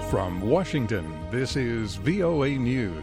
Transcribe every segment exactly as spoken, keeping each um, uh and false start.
From Washington, this is V O A News.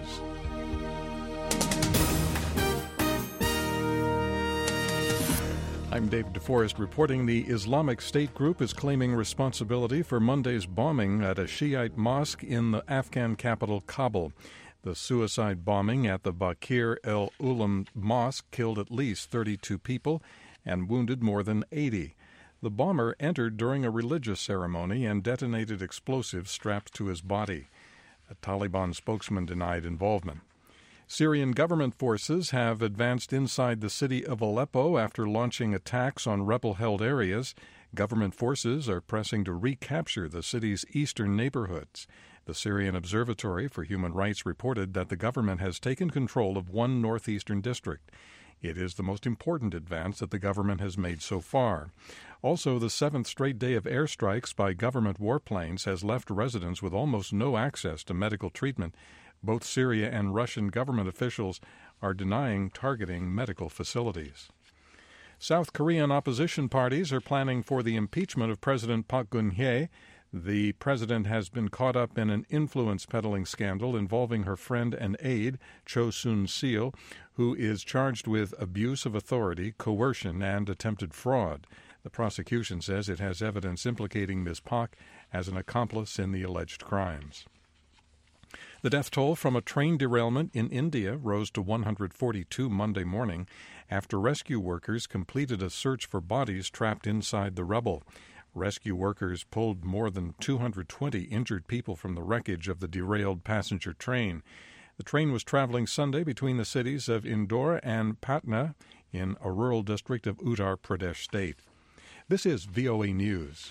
I'm Dave DeForest reporting the Islamic State group is claiming responsibility for Monday's bombing at a Shiite mosque in the Afghan capital, Kabul. The suicide bombing at the Bakir el-Ulam Mosque killed at least thirty-two people and wounded more than eighty. The bomber entered during a religious ceremony and detonated explosives strapped to his body. A Taliban spokesman denied involvement. Syrian government forces have advanced inside the city of Aleppo after launching attacks on rebel-held areas. Government forces are pressing to recapture the city's eastern neighborhoods. The Syrian Observatory for Human Rights reported that the government has taken control of one northeastern district. It is the most important advance that the government has made so far. Also, the seventh straight day of airstrikes by government warplanes has left residents with almost no access to medical treatment. Both Syria and Russian government officials are denying targeting medical facilities. South Korean opposition parties are planning for the impeachment of President Park Geun-hye. The president has been caught up in an influence peddling scandal involving her friend and aide, Cho Soon-sil, who is charged with abuse of authority, coercion, and attempted fraud. The prosecution says it has evidence implicating Miz Park as an accomplice in the alleged crimes. The death toll from a train derailment in India rose to one hundred forty-two Monday morning after rescue workers completed a search for bodies trapped inside the rubble. Rescue workers pulled more than two hundred twenty injured people from the wreckage of the derailed passenger train. The train was traveling Sunday between the cities of Indore and Patna in a rural district of Uttar Pradesh state. This is V O A News.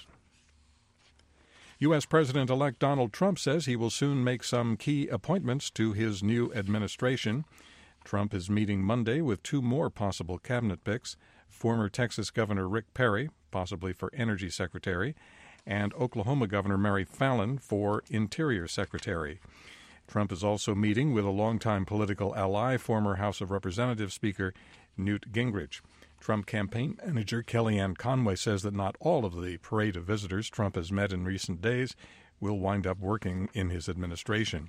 U S. President-elect Donald Trump says he will soon make some key appointments to his new administration. Trump is meeting Monday with two more possible cabinet picks, former Texas Governor Rick Perry, possibly for Energy Secretary, and Oklahoma Governor Mary Fallin for Interior Secretary. Trump is also meeting with a longtime political ally, former House of Representatives Speaker Newt Gingrich. Trump campaign manager Kellyanne Conway says that not all of the parade of visitors Trump has met in recent days will wind up working in his administration.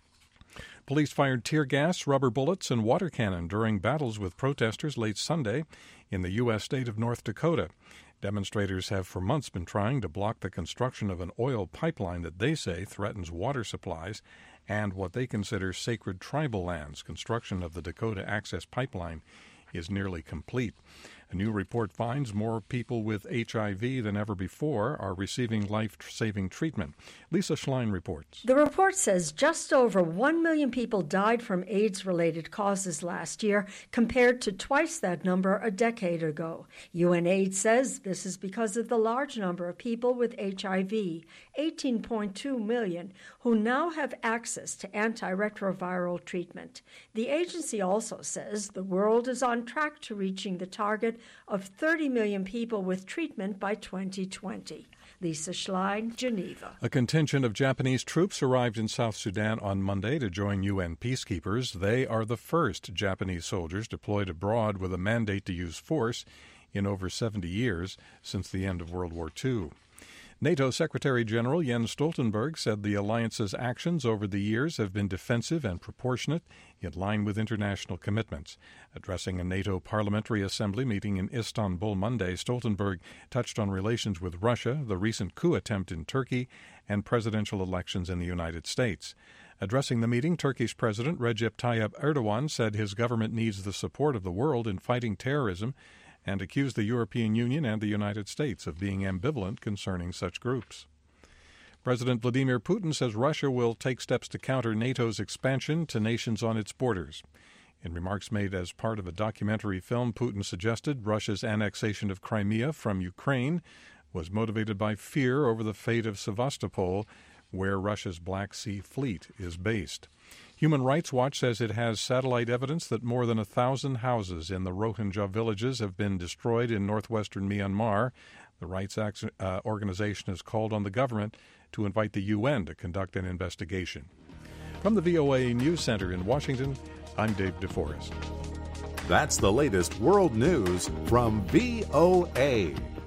Police fired tear gas, rubber bullets, and water cannon during battles with protesters late Sunday in the U S state of North Dakota. Demonstrators have for months been trying to block the construction of an oil pipeline that they say threatens water supplies and what they consider sacred tribal lands. Construction of the Dakota Access Pipeline is nearly complete. A new report finds more people with H I V than ever before are receiving life-saving treatment. Lisa Schlein reports. The report says just over one million people died from AIDS-related causes last year, compared to twice that number a decade ago. UNAIDS says this is because of the large number of people with H I V, eighteen point two million, who now have access to antiretroviral treatment. The agency also says the world is on track to reaching the target of thirty million people with treatment by twenty twenty. Lisa Schlein, Geneva. A contingent of Japanese troops arrived in South Sudan on Monday to join U N peacekeepers. They are the first Japanese soldiers deployed abroad with a mandate to use force in over seventy years since the end of World War Two. NATO Secretary General Jens Stoltenberg said the alliance's actions over the years have been defensive and proportionate, in line with international commitments. Addressing a NATO Parliamentary Assembly meeting in Istanbul Monday, Stoltenberg touched on relations with Russia, the recent coup attempt in Turkey, and presidential elections in the United States. Addressing the meeting, Turkish President Recep Tayyip Erdogan said his government needs the support of the world in fighting terrorism and accused the European Union and the United States of being ambivalent concerning such groups. President Vladimir Putin says Russia will take steps to counter NATO's expansion to nations on its borders. In remarks made as part of a documentary film, Putin suggested Russia's annexation of Crimea from Ukraine was motivated by fear over the fate of Sevastopol, where Russia's Black Sea Fleet is based. Human Rights Watch says it has satellite evidence that more than a thousand houses in the Rohingya villages have been destroyed in northwestern Myanmar. The rights action, uh, organization has called on the government to invite the U N to conduct an investigation. From the V O A News Center in Washington, I'm Dave DeForest. That's the latest world news from V O A.